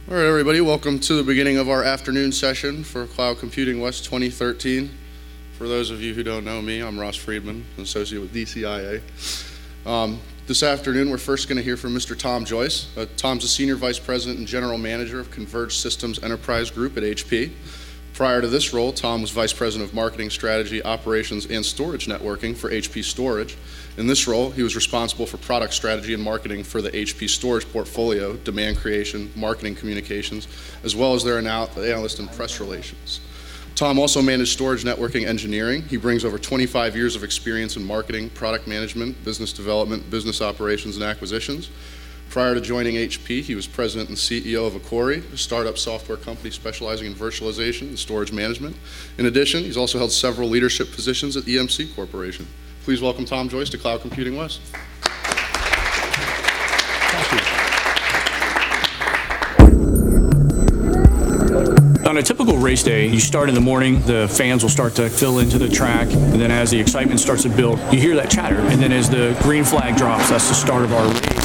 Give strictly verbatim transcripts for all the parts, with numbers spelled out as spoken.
All right, everybody, welcome to the beginning of our afternoon session for Cloud Computing West twenty thirteen. For those of you who don't know me, I'm Ross Friedman, an associate with D C I A. Um, this afternoon, we're first going to hear from Mister Tom Joyce. Uh, Tom's a Senior Vice President and General Manager of Converged Systems Enterprise Group at H P. Prior to this role, Tom was Vice President of Marketing Strategy, Operations, and Storage Networking for H P Storage. In this role, he was responsible for product strategy and marketing for the H P Storage portfolio, demand creation, marketing communications, as well as their anal- analyst and press relations. Tom also managed storage networking engineering. He brings over twenty-five years of experience in marketing, product management, business development, business operations, and acquisitions. Prior to joining H P, he was president and C E O of Acori, a startup software company specializing in virtualization and storage management. In addition, he's also held several leadership positions at E M C Corporation. Please welcome Tom Joyce to Cloud Computing West. Thank you. On a typical race day, you start in the morning, the fans will start to fill into the track, and then as the excitement starts to build, you hear that chatter, and then as the green flag drops, that's the start of our race.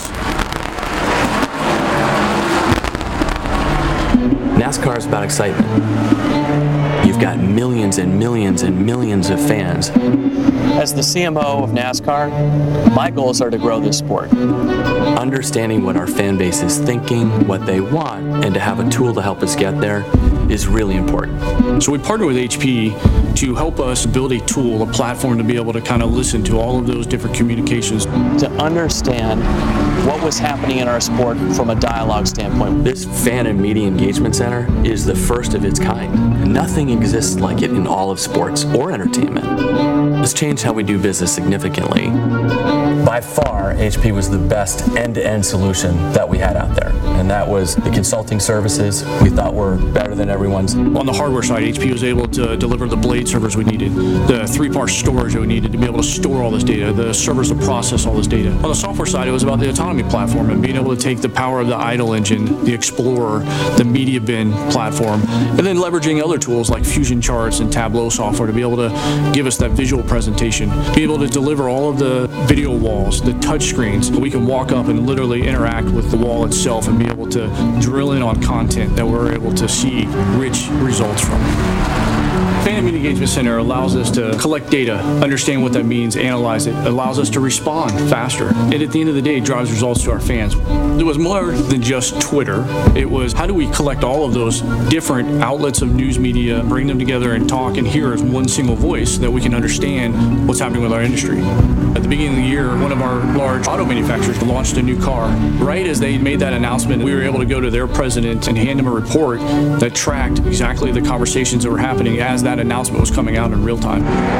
NASCAR is about excitement. You've got millions and millions and millions of fans. As the C M O of NASCAR, my goals are to grow this sport. Understanding what our fan base is thinking, what they want, and to have a tool to help us get there is really important. So we partner with H P to help us build a tool, a platform to be able to kind of listen to all of those different communications. To understand what was happening in our sport from a dialogue standpoint. This Fan and Media Engagement Center is the first of its kind. Nothing exists like it in all of sports or entertainment. It's changed how we do business significantly. By far, H P was the best end-to-end solution that we had out there. And that was the consulting services we thought were better than everyone's. On the hardware side, H P was able to deliver the blade servers we needed, the three-part storage that we needed to be able to store all this data, the servers to process all this data. On the software side, it was about the autonomy platform and being able to take the power of the idle engine, the Explorer, the Media Bin platform, and then leveraging other tools like Fusion Charts and Tableau software to be able to give us that visual presentation, be able to deliver all of the video walls, the touch screens. We can walk up and literally interact with the wall itself and be able to drill in on content that we're able to see rich results from. Fan and Media Engagement Center allows us to collect data, understand what that means, analyze it, allows us to respond faster, and at the end of the day, drives results to our fans. It was more than just Twitter. It was how do we collect all of those different outlets of news media, bring them together and talk and hear as one single voice so that we can understand what's happening with our industry. At the beginning of the year, one of our large auto manufacturers launched a new car. Right as they made that announcement, we were able to go to their president and hand him a report that tracked exactly the conversations that were happening as that announcement was coming out in real time.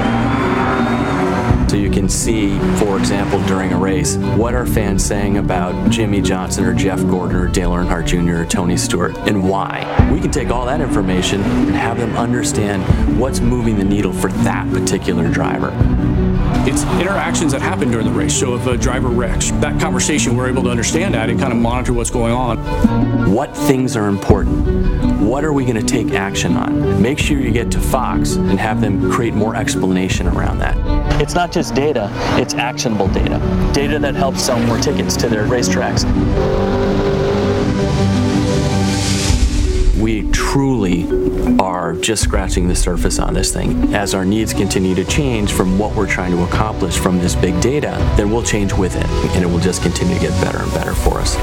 So you can see, for example, during a race, what are fans saying about Jimmy Johnson or Jeff Gordon or Dale Earnhardt Junior or Tony Stewart, and why. We can take all that information and have them understand what's moving the needle for that particular driver. It's interactions that happen during the race. So if a driver wrecks, that conversation, we're able to understand that and kind of monitor what's going on. What things are important? What are we going to take action on? Make sure you get to Fox and have them create more explanation around that. It's not just data, it's actionable data. Data that helps sell more tickets to their racetracks. We truly are just scratching the surface on this thing. As our needs continue to change from what we're trying to accomplish from this big data, then we'll change with it, and it will just continue to get better and better for us.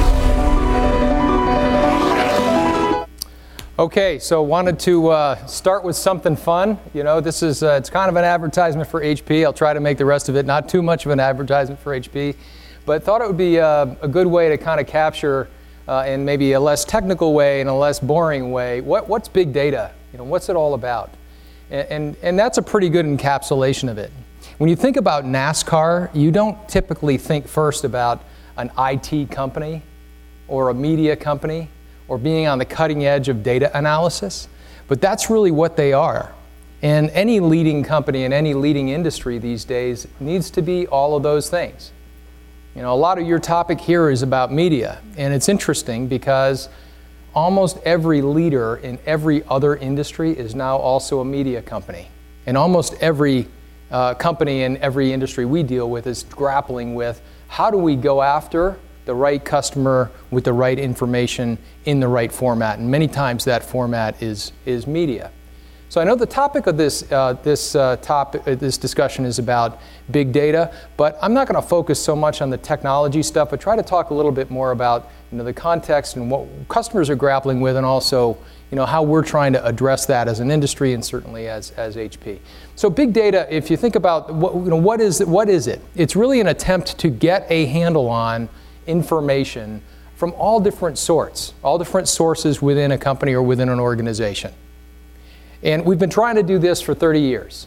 Okay, so wanted to uh, start with something fun. You know, this is, uh, it's kind of an advertisement for H P. I'll try to make the rest of it not too much of an advertisement for H P, but thought it would be uh, a good way to kind of capture uh, in maybe a less technical way and a less boring way, what, what's big data? You know, what's it all about? And, and, and that's a pretty good encapsulation of it. When you think about NASCAR, you don't typically think first about an I T company or a media company or being on the cutting edge of data analysis, but that's really what they are. And any leading company in any leading industry these days needs to be all of those things. You know, a lot of your topic here is about media, and it's interesting because almost every leader in every other industry is now also a media company. And almost every uh, company in every industry we deal with is grappling with how do we go after the right customer with the right information in the right format. And many times that format is, is media. So I know the topic of this, uh, this, uh, topic, uh, this discussion is about big data, but I'm not going to focus so much on the technology stuff, but try to talk a little bit more about you know, the context and what customers are grappling with, and also you know, how we're trying to address that as an industry and certainly as, as H P. So big data, if you think about what, you know, what, is, what is it? It's really an attempt to get a handle on information from all different sorts, all different sources within a company or within an organization. And we've been trying to do this for thirty years.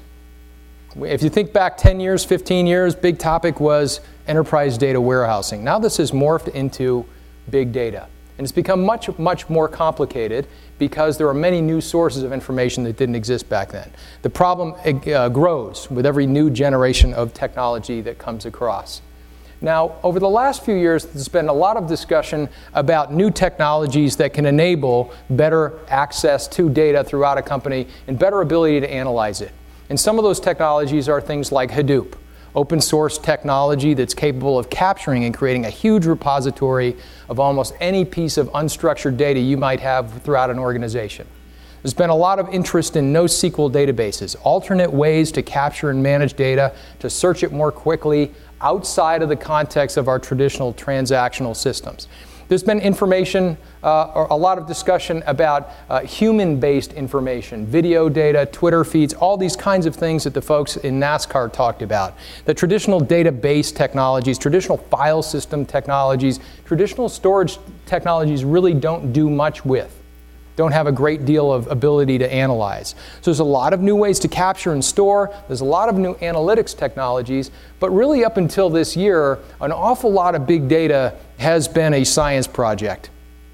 If you think back ten years, fifteen years, big topic was enterprise data warehousing. Now this has morphed into big data. And it's become much, much more complicated because there are many new sources of information that didn't exist back then. The problem uh, grows with every new generation of technology that comes across. Now, over the last few years, there's been a lot of discussion about new technologies that can enable better access to data throughout a company and better ability to analyze it. And some of those technologies are things like Hadoop, open source technology that's capable of capturing and creating a huge repository of almost any piece of unstructured data you might have throughout an organization. There's been a lot of interest in NoSQL databases, alternate ways to capture and manage data, to search it more quickly outside of the context of our traditional transactional systems. There's been information, uh, or a lot of discussion about uh, human-based information, video data, Twitter feeds, all these kinds of things that the folks in NASCAR talked about. The traditional database technologies, traditional file system technologies, traditional storage technologies really don't do much with, don't have a great deal of ability to analyze. So there's a lot of new ways to capture and store. There's a lot of new analytics technologies. But really up until this year, an awful lot of big data has been a science project.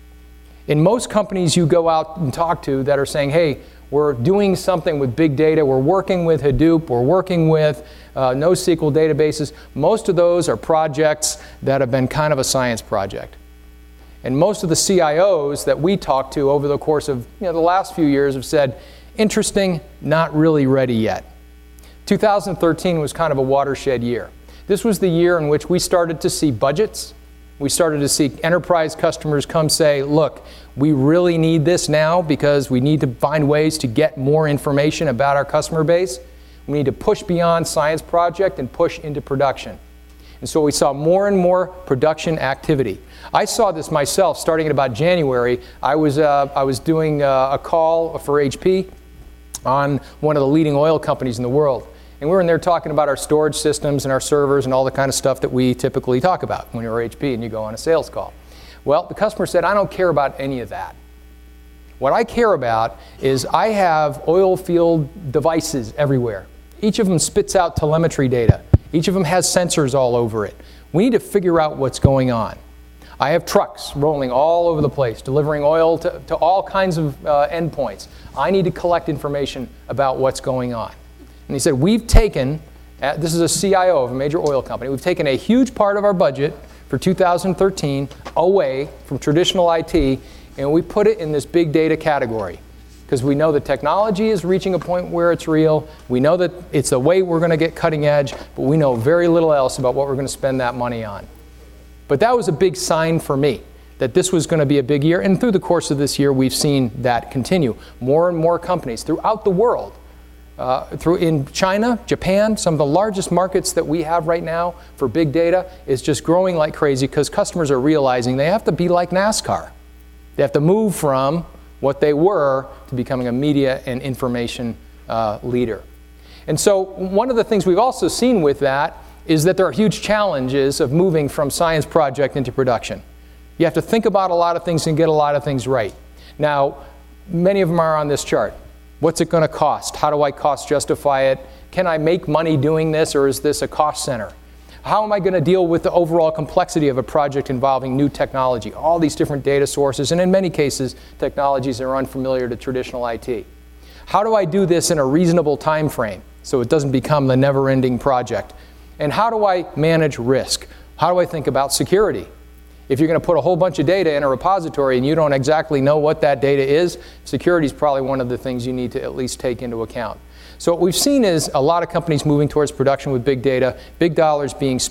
In most companies you go out and talk to that are saying, hey, we're doing something with big data, we're working with Hadoop, we're working with uh, NoSQL databases, most of those are projects that have been kind of a science project. And most of the C I Os that we talked to over the course of you know, the last few years have said, interesting, not really ready yet. two thousand thirteen was kind of a watershed year. This was the year in which we started to see budgets. We started to see enterprise customers come say, look, we really need this now because we need to find ways to get more information about our customer base. We need to push beyond science project and push into production. And so we saw more and more production activity. I saw this myself starting in about January. I was, uh, I was doing uh, a call for H P on one of the leading oil companies in the world. And we were in there talking about our storage systems and our servers and all the kind of stuff that we typically talk about when you're H P and you go on a sales call. Well, the customer said, I don't care about any of that. What I care about is I have oil field devices everywhere. Each of them spits out telemetry data. Each of them has sensors all over it. We need to figure out what's going on. I have trucks rolling all over the place, delivering oil to, to all kinds of uh, endpoints. I need to collect information about what's going on. And he said, we've taken, uh, this is a C I O of a major oil company, we've taken a huge part of our budget for two thousand thirteen away from traditional I T, and we put it in this big data category. Because we know the technology is reaching a point where it's real. We know that it's the way we're going to get cutting edge, but we know very little else about what we're going to spend that money on. But that was a big sign for me that this was going to be a big year. And through the course of this year, we've seen that continue. More and more companies throughout the world, uh, through in China, Japan, some of the largest markets that we have right now for big data is just growing like crazy because customers are realizing they have to be like NASCAR. They have to move from what they were to becoming a media and information uh, leader. And so one of the things we've also seen with that is that there are huge challenges of moving from science project into production. You have to think about a lot of things and get a lot of things right. Now, many of them are on this chart. What's it going to cost? How do I cost justify it? Can I make money doing this, or is this a cost center? How am I going to deal with the overall complexity of a project involving new technology, all these different data sources, and in many cases, technologies that are unfamiliar to traditional I T? How do I do this in a reasonable time frame so it doesn't become the never-ending project? And how do I manage risk? How do I think about security? If you're going to put a whole bunch of data in a repository and you don't exactly know what that data is, security is probably one of the things you need to at least take into account. So what we've seen is a lot of companies moving towards production with big data, big dollars being spent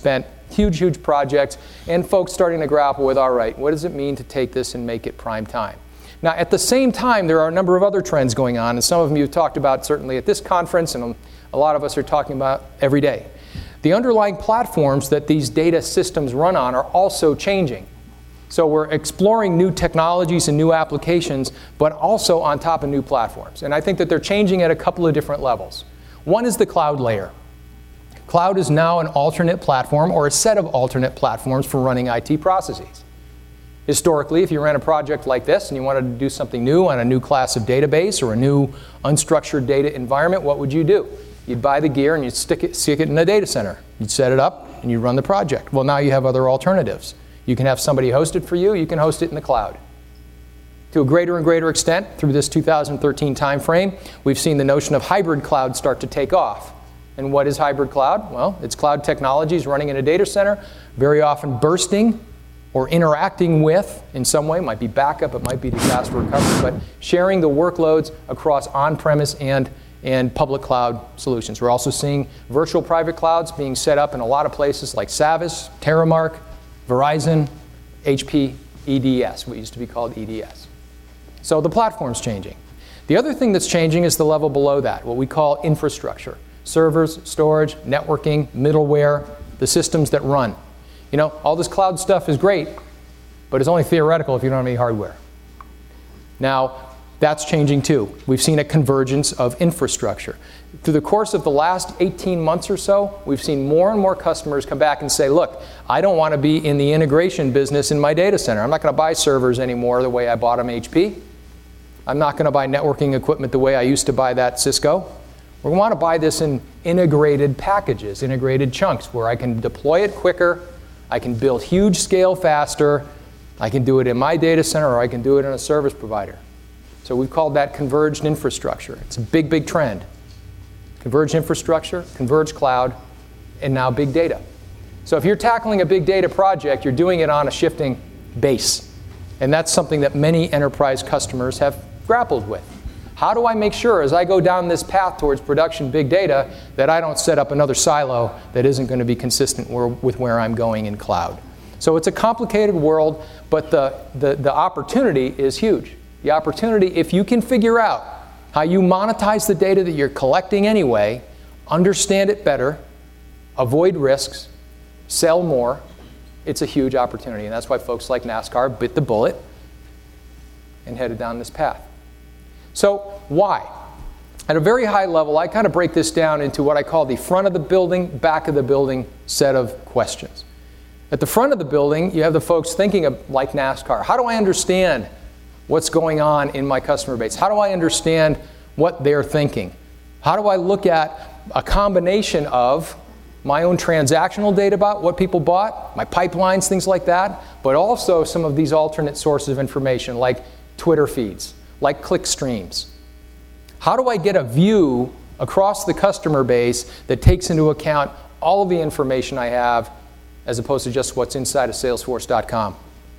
Huge, huge project, and folks starting to grapple with, all right, what does it mean to take this and make it prime time? Now, at the same time, there are a number of other trends going on, and some of them you've talked about certainly at this conference, and a lot of us are talking about every day. The underlying platforms that these data systems run on are also changing. So we're exploring new technologies and new applications, but also on top of new platforms. And I think that they're changing at a couple of different levels. One is the cloud layer. Cloud is now an alternate platform or a set of alternate platforms for running I T processes. Historically, if you ran a project like this and you wanted to do something new on a new class of database or a new unstructured data environment, what would you do? You'd buy the gear and you'd stick it, stick it in a data center. You'd set it up and you'd run the project. Well, now you have other alternatives. You can have somebody host it for you. You can host it in the cloud. To a greater and greater extent, through this two thousand thirteen timeframe, we've seen the notion of hybrid cloud start to take off. And what is hybrid cloud? Well, it's cloud technologies running in a data center, very often bursting or interacting with, in some way, it might be backup, it might be disaster recovery, but sharing the workloads across on-premise and, and public cloud solutions. We're also seeing virtual private clouds being set up in a lot of places like Savvis, Terramark, Verizon, H P, E D S, what used to be called E D S. So the platform's changing. The other thing that's changing is the level below that, what we call infrastructure. Servers, storage, networking, middleware, the systems that run. You know, all this cloud stuff is great, but it's only theoretical if you don't have any hardware. Now, that's changing too. We've seen a convergence of infrastructure. Through the course of the last eighteen months or so, we've seen more and more customers come back and say, look, I don't want to be in the integration business in my data center. I'm not going to buy servers anymore the way I bought them H P. I'm not going to buy networking equipment the way I used to buy that Cisco. We want to buy this in integrated packages, integrated chunks, where I can deploy it quicker, I can build huge scale faster, I can do it in my data center, or I can do it in a service provider. So we've called that converged infrastructure. It's a big, big trend. Converged infrastructure, converged cloud, and now big data. So if you're tackling a big data project, you're doing it on a shifting base. And that's something that many enterprise customers have grappled with. How do I make sure as I go down this path towards production big data that I don't set up another silo that isn't going to be consistent with where I'm going in cloud? So it's a complicated world, but the, the, the opportunity is huge. The opportunity, if you can figure out how you monetize the data that you're collecting anyway, understand it better, avoid risks, sell more, it's a huge opportunity. And that's why folks like NASCAR bit the bullet and headed down this path. So why? At a very high level, I kind of break this down into what I call the front of the building, back of the building set of questions. At the front of the building, you have the folks thinking of like NASCAR. How do I understand what's going on in my customer base? How do I understand what they're thinking? How do I look at a combination of my own transactional data about what people bought, my pipelines, things like that, but also some of these alternate sources of information like Twitter feeds, like click streams. How do I get a view across the customer base that takes into account all of the information I have as opposed to just what's inside of Salesforce dot com?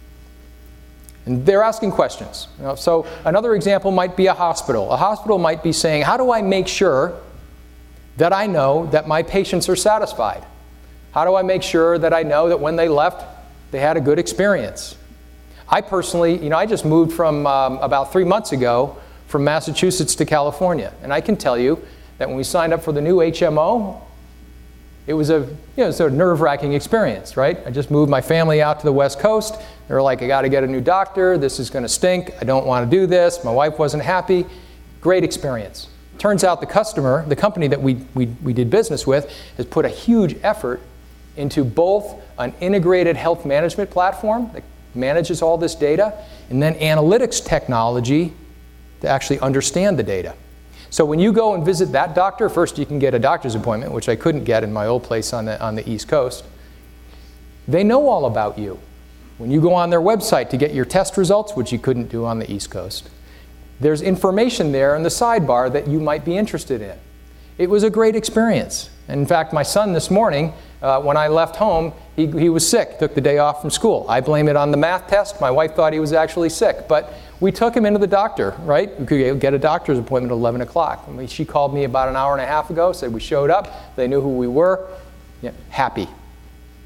And they're asking questions. You know, so another example might be a hospital. A hospital might be saying, how do I make sure that I know that my patients are satisfied? How do I make sure that I know that when they left, they had a good experience? I personally, you know, I just moved from um, about three months ago from Massachusetts to California. And I can tell you that when we signed up for the new H M O, it was a, you know, sort of nerve-wracking experience, right? I just moved my family out to the West Coast. They were like, I got to get a new doctor. This is going to stink. I don't want to do this. My wife wasn't happy. Great experience. Turns out the customer, the company that we, we, we did business with, has put a huge effort into both an integrated health management platform that manages all this data, and then analytics technology to actually understand the data. So when you go and visit that doctor, first you can get a doctor's appointment, which I couldn't get in my old place on the, on the East Coast. They know all about you. When you go on their website to get your test results, which you couldn't do on the East Coast, there's information there in the sidebar that you might be interested in. It was a great experience. And in fact, my son this morning, uh, when I left home, he, he was sick, took the day off from school. I blame it on the math test. My wife thought he was actually sick. But we took him into the doctor, right? We could get a doctor's appointment at eleven o'clock. I mean, she called me about an hour and a half ago, said we showed up, they knew who we were, yeah, happy.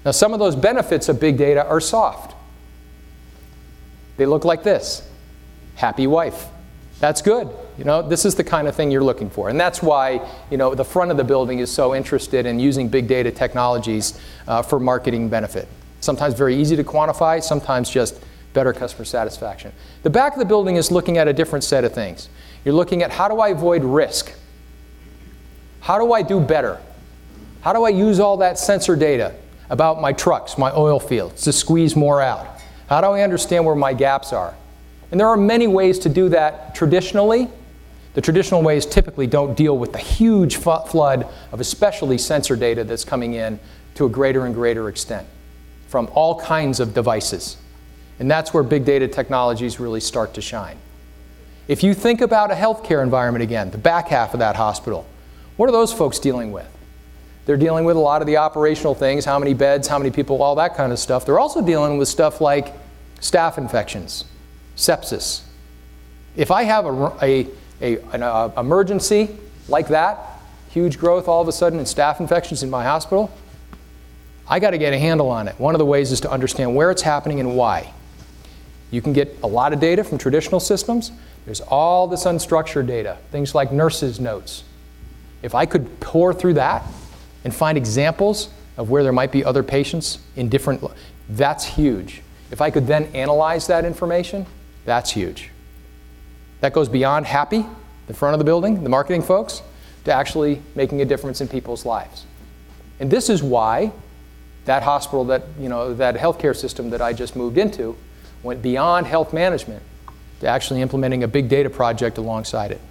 Now, some of those benefits of big data are soft. They look like this. Happy wife. That's good. You know, this is the kind of thing you're looking for. And that's why, you know, the front of the building is so interested in using big data technologies uh, for marketing benefit. Sometimes very easy to quantify, sometimes just better customer satisfaction. The back of the building is looking at a different set of things. You're looking at, how do I avoid risk? How do I do better? How do I use all that sensor data about my trucks, my oil fields, to squeeze more out? How do I understand where my gaps are? And there are many ways to do that traditionally. The traditional ways typically don't deal with the huge flood of especially sensor data that's coming in to a greater and greater extent from all kinds of devices. And that's where big data technologies really start to shine. If you think about a healthcare environment again, the back half of that hospital, what are those folks dealing with? They're dealing with a lot of the operational things, how many beds, how many people, all that kind of stuff. They're also dealing with stuff like staph infections, sepsis. If I have a, a, a, an uh, emergency like that, huge growth all of a sudden in staph infections in my hospital, I got to get a handle on it. One of the ways is to understand where it's happening and why. You can get a lot of data from traditional systems. There's all this unstructured data, things like nurses' notes. If I could pour through that and find examples of where there might be other patients in different, that's huge. If I could then analyze that information, that's huge. That goes beyond happy, the front of the building, the marketing folks, to actually making a difference in people's lives. And this is why that hospital, that, you know, that healthcare system that I just moved into went beyond health management to actually implementing a big data project alongside it.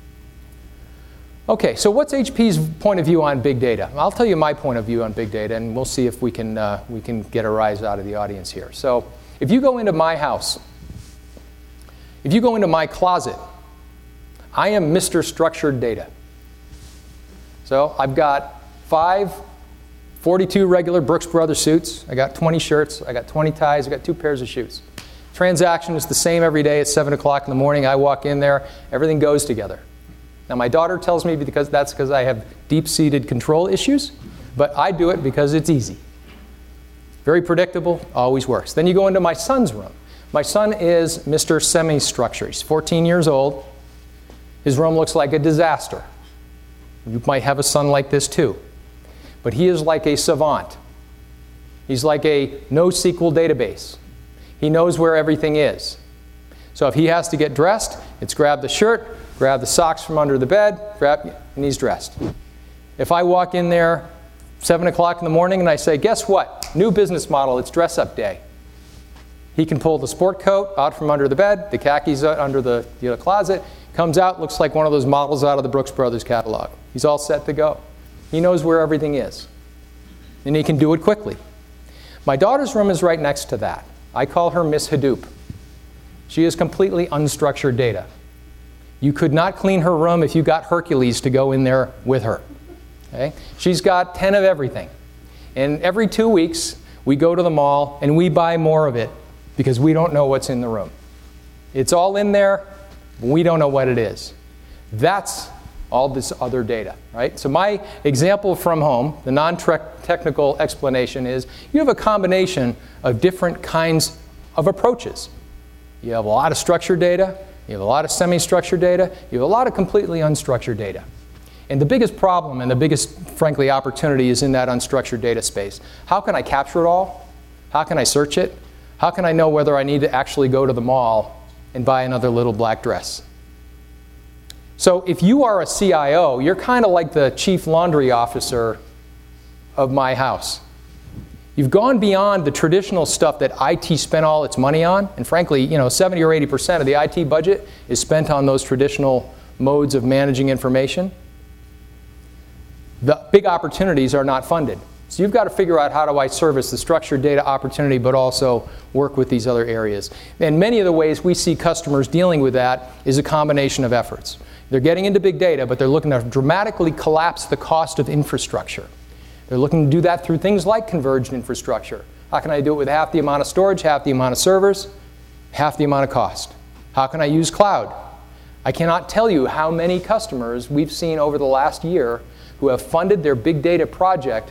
Okay, so what's H P's point of view on big data? I'll tell you my point of view on big data, and we'll see if we can, uh, we can get a rise out of the audience here. So if you go into my house, if you go into my closet, I am Mister Structured Data. So I've got five forty-two regular Brooks Brothers suits. I got twenty shirts. I got twenty ties. I got two pairs of shoes. Transaction is the same every day at seven o'clock in the morning. I walk in there. Everything goes together. Now, my daughter tells me because that's because I have deep-seated control issues, but I do it because it's easy. Very predictable, always works. Then you go into my son's room. My son is Mister Semi-Structure. He's fourteen years old. His room looks like a disaster. You might have a son like this too. But he is like a savant. He's like a NoSQL database. He knows where everything is. So if he has to get dressed, it's grab the shirt, grab the socks from under the bed, grab, and he's dressed. If I walk in there seven o'clock in the morning and I say, guess what? New business model, it's dress up day. He can pull the sport coat out from under the bed, the khakis under the, you know, closet, comes out, looks like one of those models out of the Brooks Brothers catalog. He's all set to go. He knows where everything is. And he can do it quickly. My daughter's room is right next to that. I call her Miss Hadoop. She is completely unstructured data. You could not clean her room if you got Hercules to go in there with her. Okay? She's got ten of everything. And every two weeks, we go to the mall and we buy more of it because we don't know what's in the room. It's all in there, but we don't know what it is. That's all this other data, right? So my example from home, the non-technical explanation is you have a combination of different kinds of approaches. You have a lot of structured data, you have a lot of semi-structured data, you have a lot of completely unstructured data. And the biggest problem and the biggest, frankly, opportunity is in that unstructured data space. How can I capture it all? How can I search it? How can I know whether I need to actually go to the mall and buy another little black dress? So if you are a C I O, you're kind of like the chief laundry officer of my house. You've gone beyond the traditional stuff that I T spent all its money on, and frankly, you know, seventy or eighty percent of the I T budget is spent on those traditional modes of managing information. The big opportunities are not funded. So you've got to figure out how do I service the structured data opportunity, but also work with these other areas. And many of the ways we see customers dealing with that is a combination of efforts. They're getting into big data, but they're looking to dramatically collapse the cost of infrastructure. They're looking to do that through things like converged infrastructure. How can I do it with half the amount of storage, half the amount of servers, half the amount of cost? How can I use cloud? I cannot tell you how many customers we've seen over the last year who have funded their big data project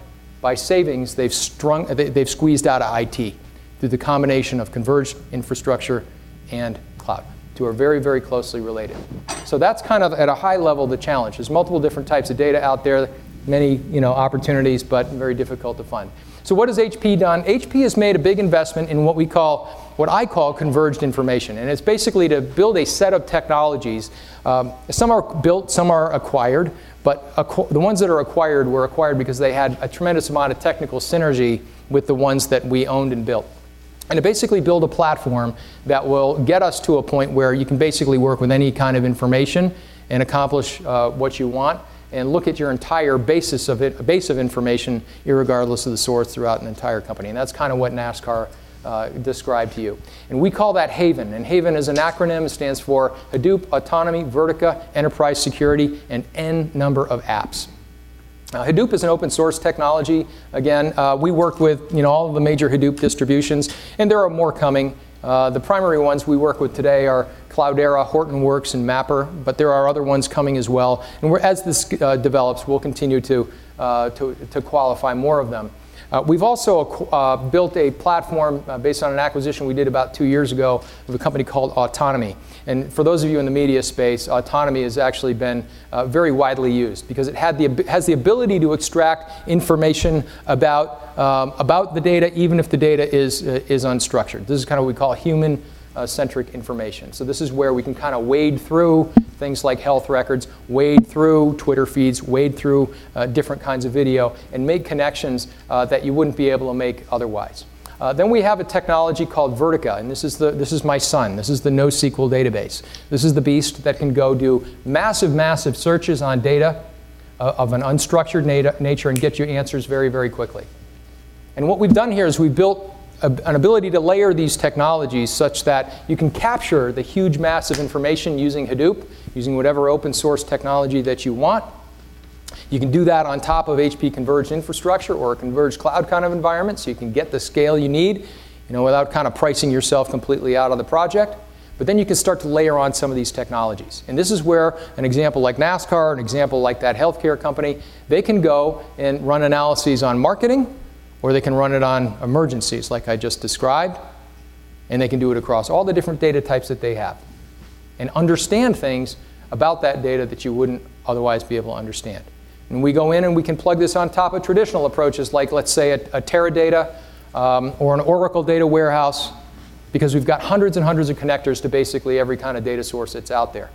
by savings they've, strung, they've squeezed out of I T through the combination of converged infrastructure and cloud. Two are very, very closely related. So that's kind of at a high level the challenge. There's multiple different types of data out there, many you know, opportunities, but very difficult to fund. So what has H P done? H P has made a big investment in what we call, what I call converged information. And it's basically to build a set of technologies. Um, some are built, some are acquired, but acqu- the ones that are acquired were acquired because they had a tremendous amount of technical synergy with the ones that we owned and built. And to basically build a platform that will get us to a point where you can basically work with any kind of information and accomplish uh, what you want, and look at your entire basis of it, base of information, irregardless of the source, throughout an entire company. And that's kind of what NASCAR uh, described to you. And we call that HAVEN. And HAVEN is an acronym. It stands for Hadoop, Autonomy, Vertica, Enterprise Security, and N number of apps. Uh, Hadoop is an open source technology. Again, uh, we work with you know, all of the major Hadoop distributions, and there are more coming. Uh, the primary ones we work with today are Cloudera, Hortonworks, and Mapper, but there are other ones coming as well. And we're, as this uh, develops, we'll continue to, uh, to, to qualify more of them. Uh, we've also uh, built a platform uh, based on an acquisition we did about two years ago of a company called Autonomy. And for those of you in the media space, Autonomy has actually been uh, very widely used because it had the, has the ability to extract information about, um, about the data, even if the data is, uh, is unstructured. This is kind of what we call human Uh, centric information. So this is where we can kind of wade through things like health records, wade through Twitter feeds, wade through uh, different kinds of video, and make connections uh, that you wouldn't be able to make otherwise. Uh, then we have a technology called Vertica, and this is, the, this is my son. This is the NoSQL database. This is the beast that can go do massive, massive searches on data uh, of an unstructured nat- nature and get you answers very, very quickly. And what we've done here is we've built an ability to layer these technologies such that you can capture the huge mass of information using Hadoop, using whatever open source technology that you want. You can do that on top of H P converged infrastructure or a converged cloud kind of environment, so you can get the scale you need, you know, without kind of pricing yourself completely out of the project. But then you can start to layer on some of these technologies. And this is where an example like NASCAR, an example like that healthcare company, they can go and run analyses on marketing, or they can run it on emergencies like I just described, and they can do it across all the different data types that they have and understand things about that data that you wouldn't otherwise be able to understand. And we go in and we can plug this on top of traditional approaches like, let's say, a, a Teradata um, or an Oracle data warehouse, because we've got hundreds and hundreds of connectors to basically every kind of data source that's out there.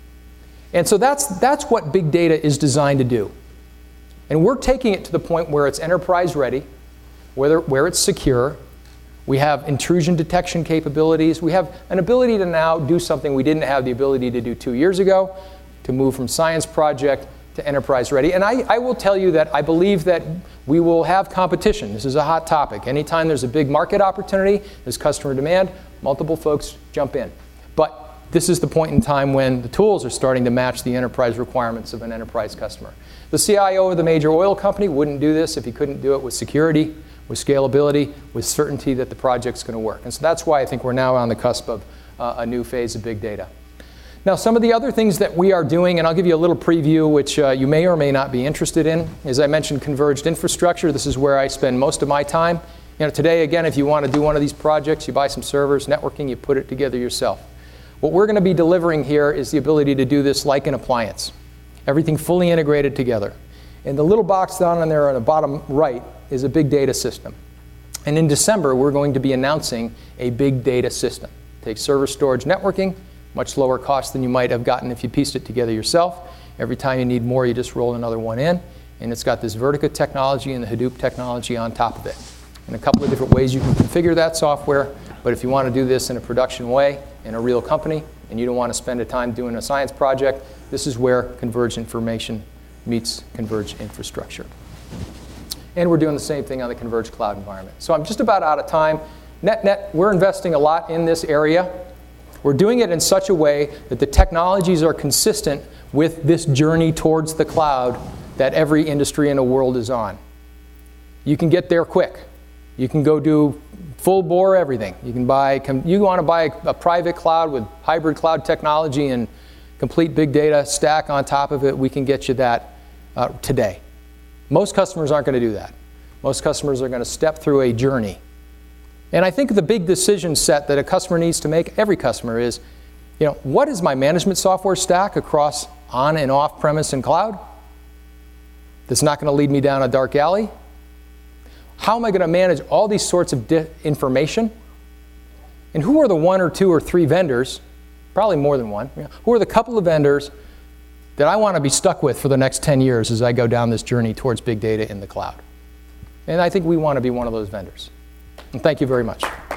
And so that's, that's what big data is designed to do. And we're taking it to the point where it's enterprise ready, Where, where it's secure. We have intrusion detection capabilities. We have an ability to now do something we didn't have the ability to do two years ago, to move from science project to enterprise ready. And I, I will tell you that I believe that we will have competition. This is a hot topic. Anytime there's a big market opportunity, there's customer demand, multiple folks jump in. But this is the point in time when the tools are starting to match the enterprise requirements of an enterprise customer. The C I O of the major oil company wouldn't do this if he couldn't do it with security, with scalability, with certainty that the project's going to work. And so that's why I think we're now on the cusp of uh, a new phase of big data. Now, some of the other things that we are doing, and I'll give you a little preview, which uh, you may or may not be interested in. As I mentioned, converged infrastructure. This is where I spend most of my time. You know, today, again, if you want to do one of these projects, you buy some servers, networking, you put it together yourself. What we're going to be delivering here is the ability to do this like an appliance. Everything fully integrated together. And the little box down on there on the bottom right is a big data system. And in December, we're going to be announcing a big data system. Takes server storage networking, much lower cost than you might have gotten if you pieced it together yourself. Every time you need more, you just roll another one in. And it's got this Vertica technology and the Hadoop technology on top of it. And a couple of different ways you can configure that software. But if you want to do this in a production way, in a real company, and you don't want to spend a time doing a science project, this is where converged information meets converged infrastructure. And we're doing the same thing on the converged cloud environment. So I'm just about out of time. Net, net, we're investing a lot in this area. We're doing it in such a way that the technologies are consistent with this journey towards the cloud that every industry in the world is on. You can get there quick. You can go do full bore everything. You can buy, you want to buy a private cloud with hybrid cloud technology and complete big data stack on top of it, we can get you that uh, today. Most customers aren't going to do that. Most customers are going to step through a journey. And I think the big decision set that a customer needs to make, every customer, is, you know, what is my management software stack across on and off premise and cloud that's not going to lead me down a dark alley? How am I going to manage all these sorts of di- information? And who are the one or two or three vendors, probably more than one, you know, who are the couple of vendors that I want to be stuck with for the next ten years as I go down this journey towards big data in the cloud? And I think we want to be one of those vendors. And thank you very much.